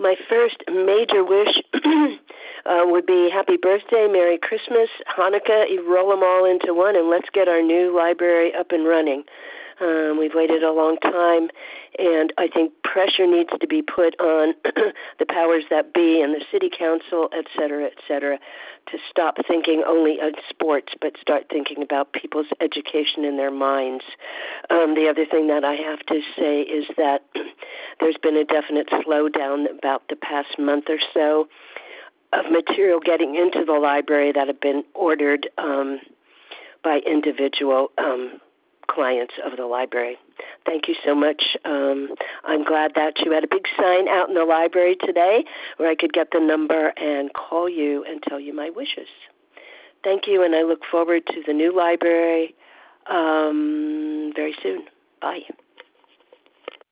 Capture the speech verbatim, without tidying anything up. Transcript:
My first major wish uh, would be happy birthday, Merry Christmas, Hanukkah. You roll them all into one, and let's get our new library up and running. Um, we've waited a long time, and I think pressure needs to be put on the powers that be and the city council, et cetera, et cetera, to stop thinking only of sports, but start thinking about people's education in their minds. Um, the other thing that I have to say is that there's been a definite slowdown about the past month or so of material getting into the library that have been ordered um, by individual um clients of the library. Thank you so much. Um, I'm glad that you had a big sign out in the library today where I could get the number and call you and tell you my wishes. Thank you, and I look forward to the new library um, very soon. Bye.